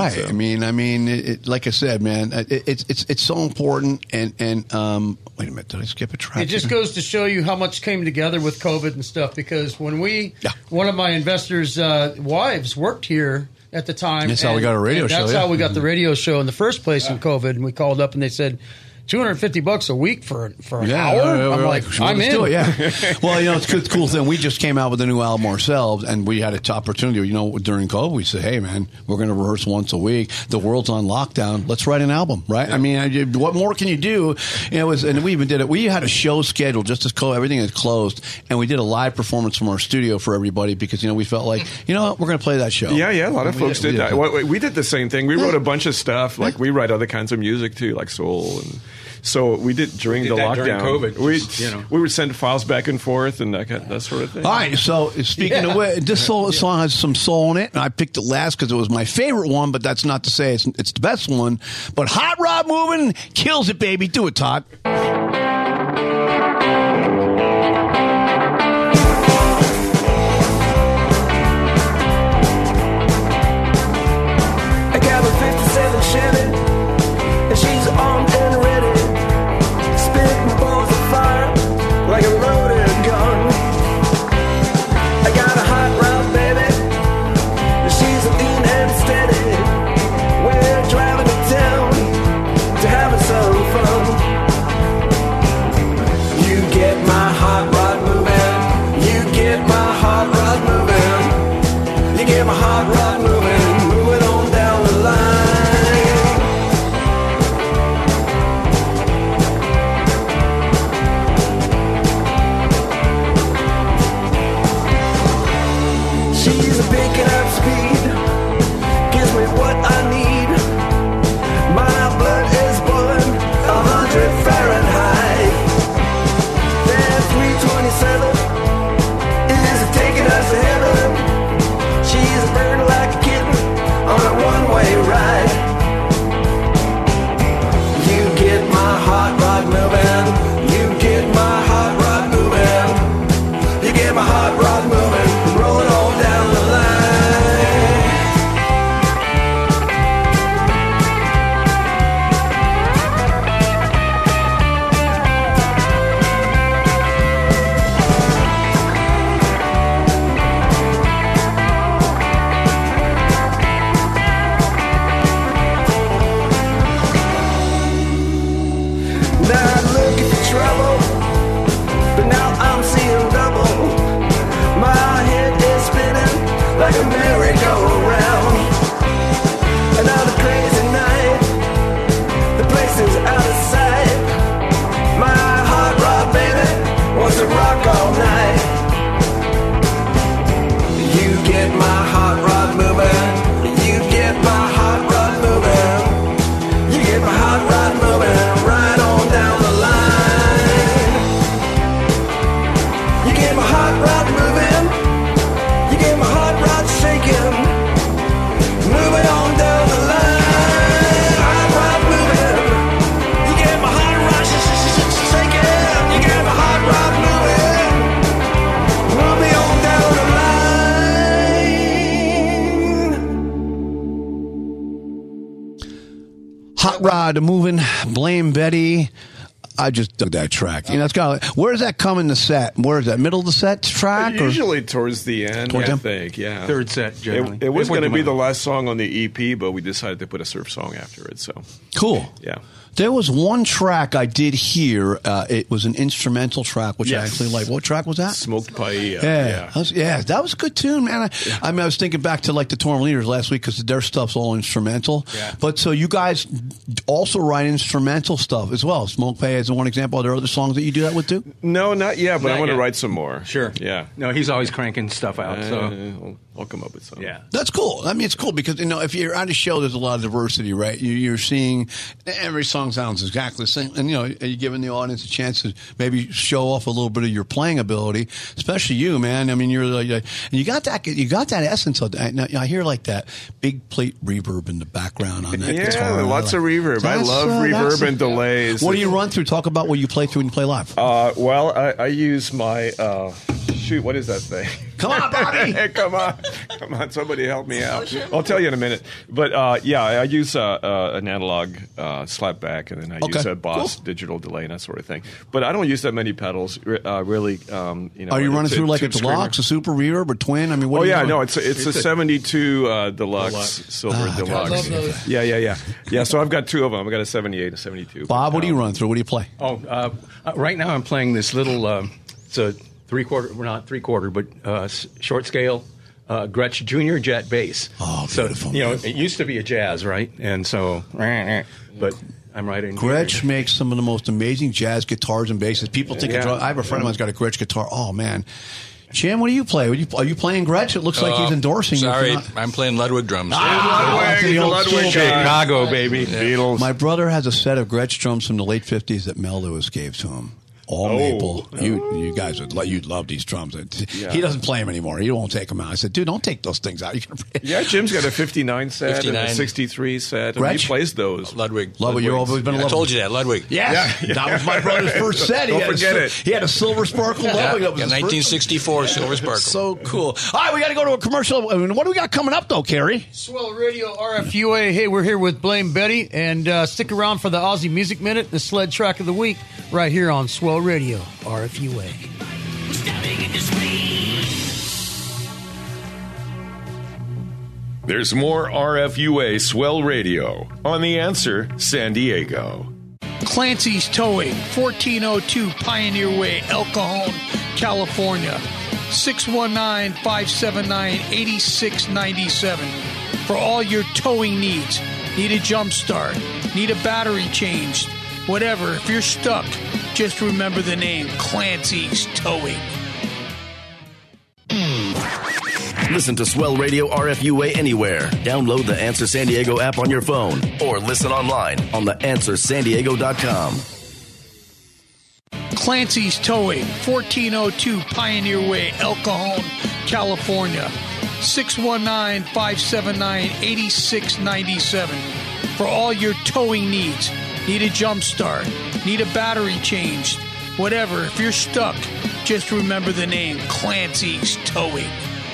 mean, I mean, it, it, like I said, man, it, it's it's it's so important. And and um, wait a minute, did I skip a track? It just goes to show you how much came together with COVID and stuff. Because when we, yeah. one of my investors' uh, wives worked here at the time. That's how we got a radio and show, That's yeah. how we got Mhm. the radio show in the first place in COVID. And we called up and they said, two hundred fifty bucks a week for for an Yeah, hour? yeah, yeah, I'm we're like, sure, I'm let's in. do it, yeah. Well, you know, it's a good, cool thing. We just came out with a new album ourselves, and we had an opportunity. You know, during COVID, we said, "Hey, man, we're going to rehearse once a week. The world's on lockdown. Let's write an album, right?" I mean, I, what more can you do? You know, it was, and we even did it. We had a show scheduled just as co- everything is closed, and we did a live performance from our studio for everybody because you know we felt like, you know, what, we're going to play that show. Yeah, yeah, a lot of We folks did- did we that. Well, we did the same thing. We wrote a bunch of stuff. Like we write other kinds of music too, like soul, and so we did during We did the that lockdown. during COVID, we just, you know. we would send files back and forth and that, kind- that sort of thing. All right, so speaking Yeah. of which, this soul, song has some soul in it, and I picked it last because it was my favorite one, but that's not to say it's, it's the best one. But Hot Rod Moving kills it, baby. Do it, Todd. I got a fifty-seven Chevy, and she's armed and ready, spitting balls of fire like a loaded gun. I got a hot rod, baby, and she's lean and steady. We're driving to town to having some fun. You get my hot rod moving, you get my hot rod moving, you get my hot rod moving, moving on down the line. She's picking up speed, gives me what I need. My blood is boiling a hundred Fahrenheit. That three twenty-seven is taking us to heaven. She's burning like a kitten on a one-way ride. You get my hot rod moving. You get my hot rod moving. You get my hot rod moving. Rolling on down the line. Now I'm looking for trouble, but now I'm seeing double. My head is spinning like a merry-go-round. Another crazy night, the place is out of sight. My hot rod baby wants to rock all night. You get my hot rod moving, you get my hot rod moving, you get my hot rod moving right on down the line. You get my hot rod moving, you get my hot rod shaking, moving on down the line. Hot rod moving, you get my hot rod sh- sh- sh- shaking, you get my hot rod moving, moving on down the line. Hot Rod Moving, Blame Betty. I just dug that track. You know, it's got. Where does that come in the set? Where is that? Middle of the set track? or- Usually towards the end, Towards I the- think. Yeah, Third set, generally. It, it was It went going to to be the my- last song on the E P, but we decided to put a surf song after it. So Cool. yeah. There was one track I did hear. Uh, it was an instrumental track, which I Yes. actually like. What track was that? Smoked Paella. Yeah, Yeah. That was, yeah, that was a good tune, man. I, I mean, I was thinking back to like the Torn Leaders last week because their stuff's all instrumental. Yeah. But so you guys also write instrumental stuff as well. Smoke Pay is one example. Are there other songs that you do that with too? No, not yet, but Not I want to yet. write some more. Sure. Yeah. No, he's always cranking stuff out. Uh, So I'll, I'll come up with some. yeah. That's cool. I mean, it's cool because, you know, if you're on a show, there's a lot of diversity, right? You, you're seeing every song sounds exactly the same. And, you know, you're giving the audience a chance to maybe show off a little bit of your playing ability, especially you, man. I mean, you're like, and you got that, you got that essence of that. Now, I hear like that big plate reverb in the background on that Yeah, guitar. lots of reverb. I That's, love uh, reverb that's- and delays. What do you run through? Talk about what you play through when you play live. Uh, well, I, I use my, uh, shoot, what is that thing? Come on, Bobby. Come on. Come on. Somebody help me out. I'll tell you in a minute. But, uh, yeah, I use uh, uh, an analog uh, slapback, and then I Okay. use a Boss Cool. digital delay and that sort of thing. But I don't use that many pedals, uh, really. Um, you know, Are you running to- through like to a screamer. deluxe, a super reverb, or twin? I mean, what Oh are you yeah, doing? no, it's a, it's, It's a a- seventy-two uh, deluxe, Deluxe. silver Ah, God, deluxe. I love those. Yeah, yeah, yeah, yeah. So I've got two of them. I've got a seventy-eight, a seventy-two. Bob, what do you run through? What do you play? Oh, uh, uh, right now I'm playing this little. Um, it's a three quarter, well, not three quarter, but uh, s- short scale uh, Gretsch Junior Jet bass. Oh, beautiful! So, you know, it used to be a jazz, right? And so, but I'm right in. Gretsch makes some of the most amazing jazz guitars and basses. People think Yeah. it's wrong. I have a friend of mine's got a Gretsch guitar. Oh man, Jim, what do you play? Are you, are you playing Gretsch? It looks like Uh, he's endorsing you. Sorry, If you're not- I'm playing Ludwig drums. Ah, Ludwig, the old Ludwig school guy. guy. Chicago, baby. Beatles. My brother has a set of Gretsch drums from the late fifties that Mel Lewis gave to him. All Oh. maple. You you guys would lo- you'd love these drums. Yeah. He doesn't play them anymore. He won't take them out. I said, dude, don't take those things out. You're gonna Yeah, Jim's got a fifty-nine set and fifty-nine. a sixty-three set, and Gretsch? he plays those. Ludwig. Love it. You've always been a I lover. told you that, Ludwig. Yes. Yeah. That was my brother's first set. He Don't had a forget sil- it. He had a silver sparkle Yeah, Ludwig. That was yeah, his first nineteen sixty-four Silver Sparkle. So cool. All right, we got to go to a commercial. I mean, what do we got coming up, though, Kerry? Swell Radio R F U A. Hey, we're here with Blame Betty, and uh, stick around for the Aussie Music Minute, the sled track of the week, right here on Swell Radio R F U A. There's more R F U A Swell Radio on The Answer San Diego. Clancy's Towing, fourteen oh two Pioneer Way, El Cajon, California. six one nine, five seven nine, eight six nine seven. For all your towing needs. Need a jump start, need a battery changed, whatever. If you're stuck, just remember the name Clancy's Towing. Listen to Swell Radio R F U A anywhere. Download the Answer San Diego app on your phone or listen online on the answer san diego dot com. Clancy's Towing, fourteen oh two Pioneer Way, El Cajon, California. six one nine, five seven nine, eight six nine seven. For all your towing needs. Need a jump start, need a battery changed, whatever. If you're stuck, just remember the name Clancy's Towing.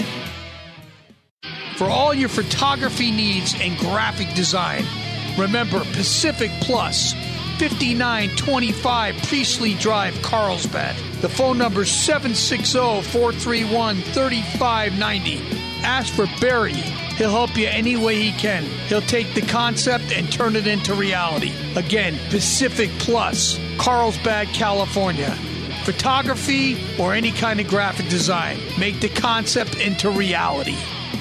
For all your photography needs and graphic design, remember Pacific Plus, fifty-nine twenty-five Priestley Drive, Carlsbad. The phone number is seven six zero, four three one, three five nine zero. Ask for Barry. He'll help you any way he can. He'll take the concept and turn it into reality. Again, Pacific Plus, Carlsbad, California. Photography or any kind of graphic design. Make the concept into reality.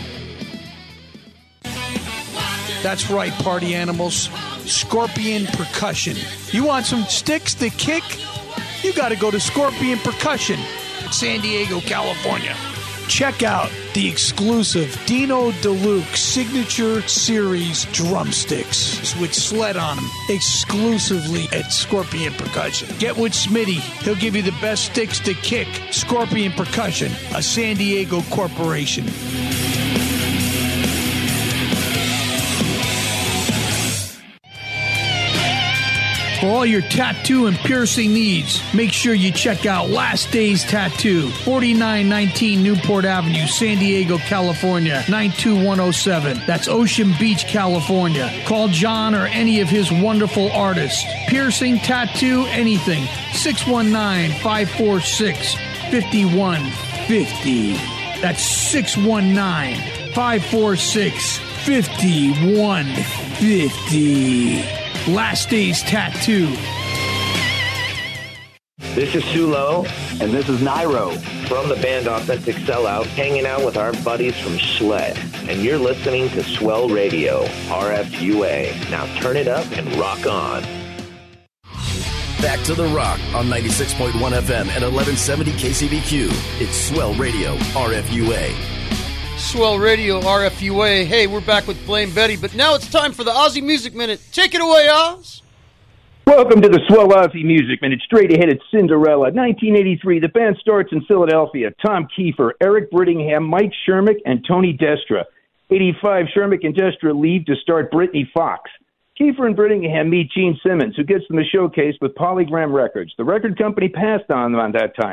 That's right, party animals. Scorpion Percussion. You want some sticks to kick? You got to go to Scorpion Percussion, San Diego, California. Check out the exclusive Dino DeLuke Signature Series drumsticks with sled on them, exclusively at Scorpion Percussion. Get with Smitty. He'll give you the best sticks to kick. Scorpion Percussion, a San Diego corporation. For all your tattoo and piercing needs, make sure you check out Last Days Tattoo, forty-nine nineteen Newport Avenue, San Diego, California, nine two one oh seven. That's Ocean Beach, California. Call John or any of his wonderful artists. Piercing, tattoo, anything. six one nine, five four six, five one five zero. That's six one nine, five four six, five one five zero. Last Days Tattoo. This is Sulo, and this is Nairo from the band Authentic Sellout, hanging out with our buddies from Sled. And you're listening to Swell Radio, R F U A. Now turn it up and rock on. Back to the rock on ninety-six point one F M and eleven seventy K C B Q. It's Swell Radio, R F U A. Swell Radio R F U A. Hey, we're back with Blame Betty, but now it's time for the Aussie Music Minute. Take it away, Oz. Welcome to the Swell Aussie Music Minute. Straight ahead at Cinderella. nineteen eighty-three, the band starts in Philadelphia. Tom Kiefer, Eric Brittingham, Mike Shermick, and Tony Destra. eighty-five, Shermick and Destra leave to start Brittany Fox. Kiefer and Brittingham meet Gene Simmons, who gets them a showcase with Polygram Records. The record company passed on them on that time.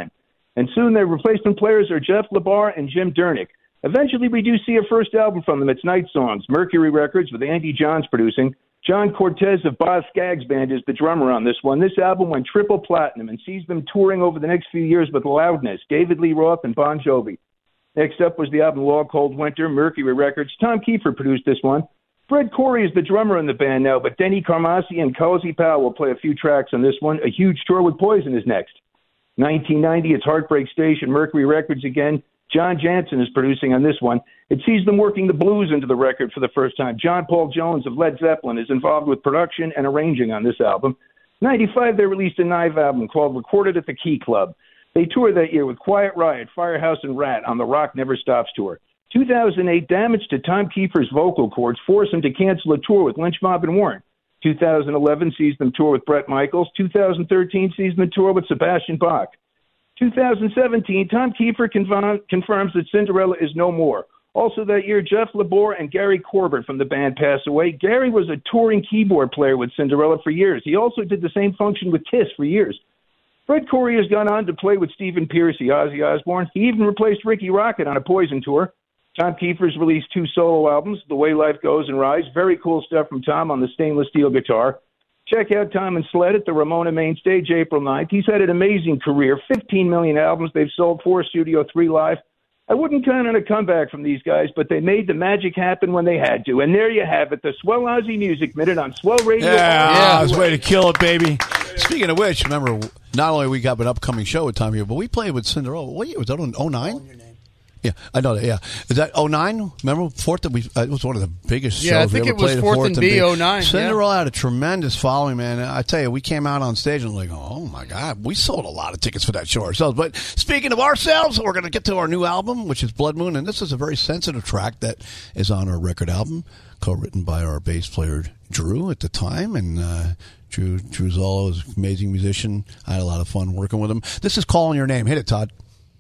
And soon their replacement players are Jeff LeBar and Jim Dernick. Eventually, we do see a first album from them. It's Night Songs, Mercury Records, with Andy Johns producing. John Cortez of Boz Scaggs Band is the drummer on this one. This album went triple platinum and sees them touring over the next few years with Loudness, David Lee Roth, and Bon Jovi. Next up was the album Long Cold Winter, Mercury Records. Tom Kiefer produced this one. Fred Corey is the drummer in the band now, but Denny Carmassi and Cozy Powell will play a few tracks on this one. A huge tour with Poison is next. nineteen ninety, it's Heartbreak Station, Mercury Records again. John Jansen is producing on this one. It sees them working the blues into the record for the first time. John Paul Jones of Led Zeppelin is involved with production and arranging on this album. ninety-five, they released a live album called Recorded at the Key Club. They toured that year with Quiet Riot, Firehouse, and Rat on the Rock Never Stops tour. two thousand eight, damage to Tom Kiefer's vocal cords forced him to cancel a tour with Lynch Mob and Warren. two thousand eleven sees them tour with Bret Michaels. two thousand thirteen sees them tour with Sebastian Bach. two thousand seventeen, Tom Kiefer confirm, confirms that Cinderella is no more. Also that year, Jeff LeBar and Gary Corbett from the band passed away. Gary was a touring keyboard player with Cinderella for years. He also did the same function with Kiss for years. Fred Corey has gone on to play with Stephen Pearcy, Ozzy Osbourne. He even replaced Ricky Rocket on a Poison tour. Tom Kiefer's released two solo albums, The Way Life Goes and Rise. Very cool stuff from Tom on the stainless steel guitar. Check out Tom and Sled at the Ramona Main Stage April ninth. He's had an amazing career, fifteen million albums. They've sold four studio, three live. I wouldn't count on a comeback from these guys, but they made the magic happen when they had to. And there you have it, the Swell Ozzy Music Minute on Swell Radio. Yeah, yeah, it's way to kill it, baby. Speaking of which, remember, not only we got an upcoming show with Tom here, but we played with Cinderella. What year was that? oh nine? Yeah, I know that. Yeah, is that oh nine? Remember fourth? We uh, it was one of the biggest yeah, shows. Yeah, I think we ever it was played fourth, fourth and B. oh nine. Cinderella yeah. had a tremendous following, man. I tell you, we came out on stage and like, oh my God, we sold a lot of tickets for that show ourselves. But speaking of ourselves, we're going to get to our new album, which is Blood Moon, and this is a very sensitive track that is on our record album, co-written by our bass player Drew at the time, and uh, Drew Drew Zollo is an amazing musician. I had a lot of fun working with him. This is Calling Your Name. Hit it, Todd.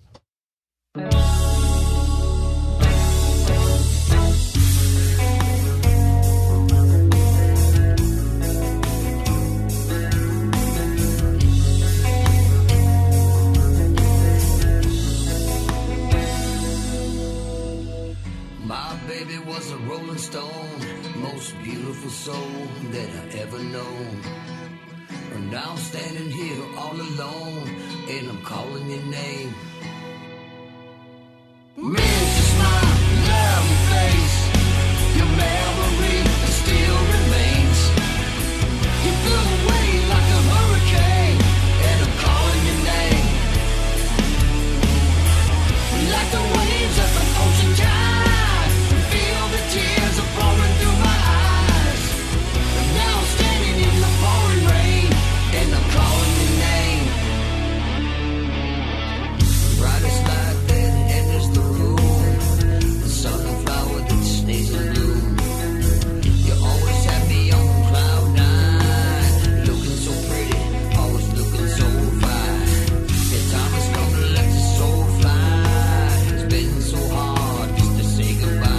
Stone, most beautiful soul that I ever known. And now I'm standing here all alone, and I'm calling your name. Mister Smile, lovely face, your memory still remains. You blew away like a hurricane, and I'm calling your name. Like the waves of an ocean tide. Tears are pouring through my eyes. And now I'm standing in the pouring rain, and I'm calling your name. Brightest light that enters the room, the sunflower that stays in bloom. You always have me on cloud nine, looking so pretty, always looking so fine. Your time has come to let your soul fly. It's been so hard just to say goodbye.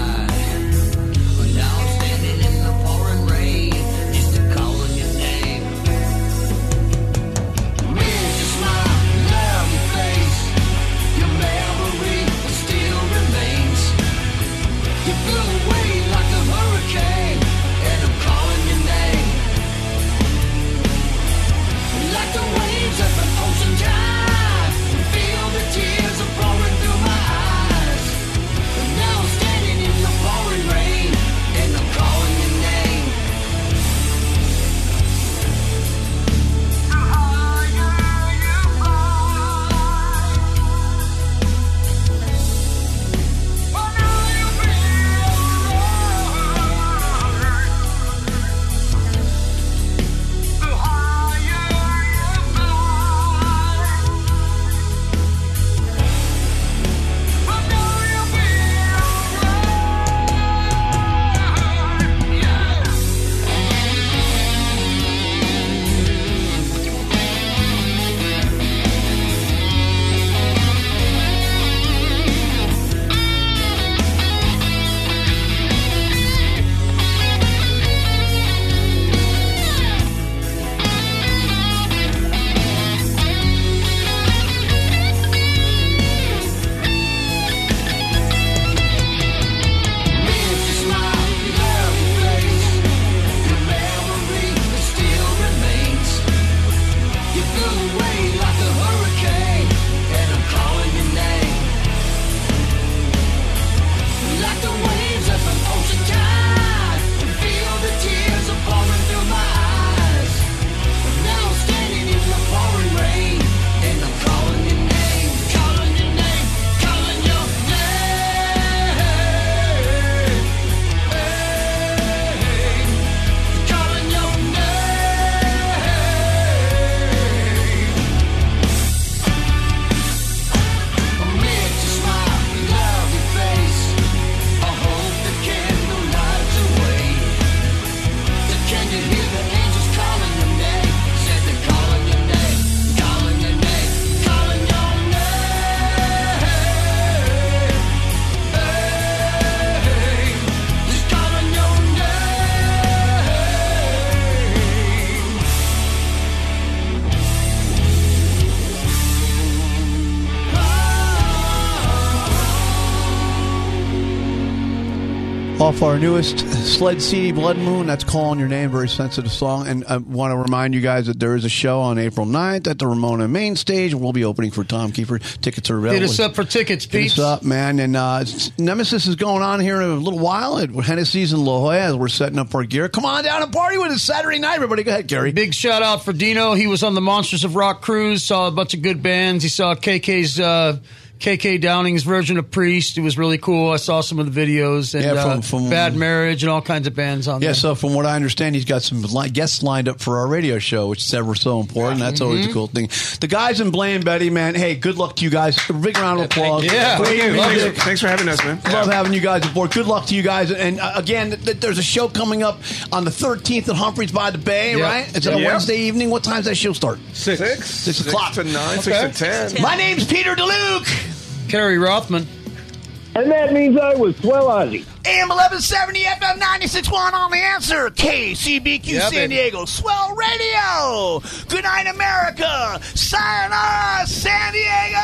Off our newest Sled C D, Blood Moon. That's Calling Your Name, very sensitive song. And I want to remind you guys that there is a show on April ninth at the Ramona Main Stage. We'll be opening for Tom Kiefer. Tickets are available. Hit us up for tickets, Hit peeps. us up, man. And uh, Nemesis is going on here in a little while at Hennessy's in La Jolla as we're setting up our gear. Come on down and party with us Saturday night, everybody. Go ahead, Gary. Big shout out for Dino. He was on the Monsters of Rock cruise, saw a bunch of good bands. He saw K K's... Uh, K K Downing's version of Priest. It was really cool. I saw some of the videos and Yeah, from- uh, from- Bad Marriage and all kinds of bands on Yeah, there. so from what I understand, he's got some li- guests lined up for our radio show, which is ever so important. That's always a Mhm. cool thing. The guys in Blaine Betty, man, hey, good luck to you guys. A big round of applause. Yeah, Great thank you. music. Thanks, thanks for having us, man. Love having you guys aboard. Good luck to you guys. And uh, again, th- th- there's a show coming up on the thirteenth at Humphreys by the Bay, Yeah. right? It's on a Yeah. Wednesday evening. What time's that show start? Six. Six. Six Six o'clock. to nine, six to ten. My name's Peter DeLuke. Kerry Rothman. And that means I was Swell Ozzy. A M eleven seventy, F M ninety-six point one on The Answer. K C B Q Yeah, San baby. Diego. Swell Radio. Good night, America. Sayonara, San Diego.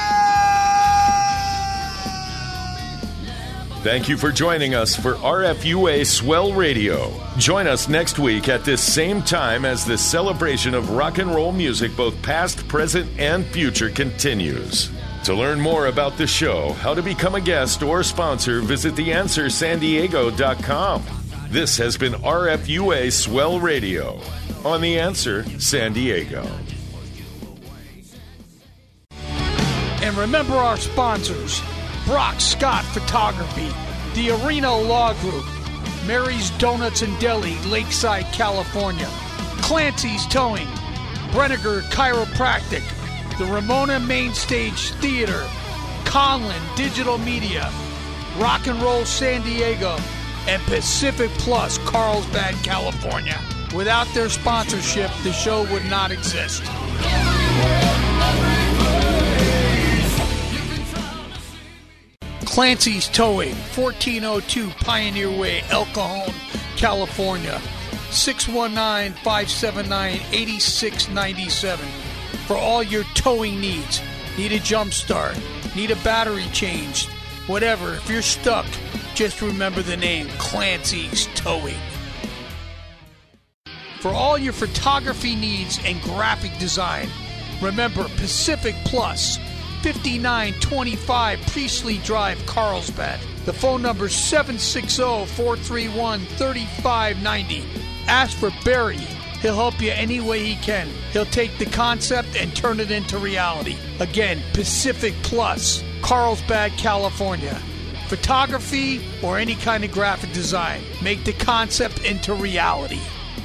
Thank you for joining us for R F U A Swell Radio. Join us next week at this same time as the celebration of rock and roll music, both past, present, and future, continues. To learn more about the show, how to become a guest or sponsor, visit the answer san diego dot com. This has been R F U A Swell Radio on The Answer San Diego. And remember our sponsors: Brock Scott Photography, the Arena Law Group, Mary's Donuts and Deli, Lakeside, California, Clancy's Towing, Brenniger Chiropractic, the Ramona Main Stage Theater, Conlin Digital Media, Rock and Roll San Diego, and Pacific Plus, Carlsbad, California. Without their sponsorship, the show would not exist. Clancy's Towing, fourteen oh two Pioneer Way, El Cajon, California, six one nine, five seven nine, eight six nine seven. For all your towing needs. Need a jump start, need a battery changed, whatever. If you're stuck, just remember the name, Clancy's Towing. For all your photography needs and graphic design, remember Pacific Plus, fifty-nine twenty-five Priestley Drive, Carlsbad. The phone number is seven six zero, four three one, three five nine zero. Ask for Barry. He'll help you any way he can. He'll take the concept and turn it into reality. Again, Pacific Plus, Carlsbad, California. Photography or any kind of graphic design. Make the concept into reality.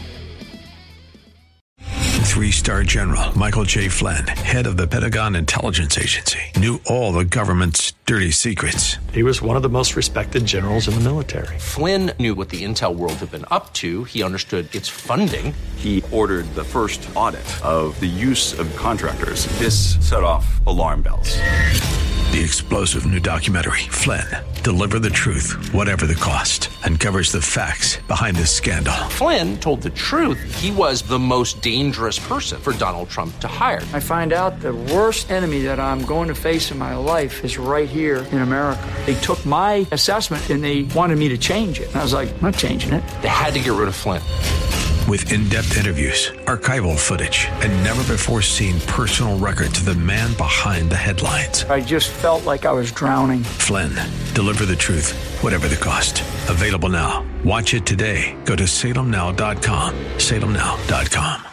Three-star General Michael J. Flynn, head of the Pentagon Intelligence Agency, knew all the government's dirty secrets. He was one of the most respected generals in the military. Flynn knew what the intel world had been up to. He understood its funding. He ordered the first audit of the use of contractors. This set off alarm bells. The explosive new documentary, Flynn, Deliver the Truth, Whatever the Cost, uncovers the facts behind this scandal. Flynn told the truth. He was the most dangerous person for Donald Trump to hire. I find out the worst enemy that I'm going to face in my life is right here in America. They took my assessment and they wanted me to change it. And I was like, I'm not changing it. They had to get rid of Flynn. With in-depth interviews, archival footage, and never-before-seen personal records of the man behind the headlines. I just felt like I was drowning. Flynn, Deliver the Truth, Whatever the Cost. Available now. Watch it today. Go to salem now dot com. salem now dot com.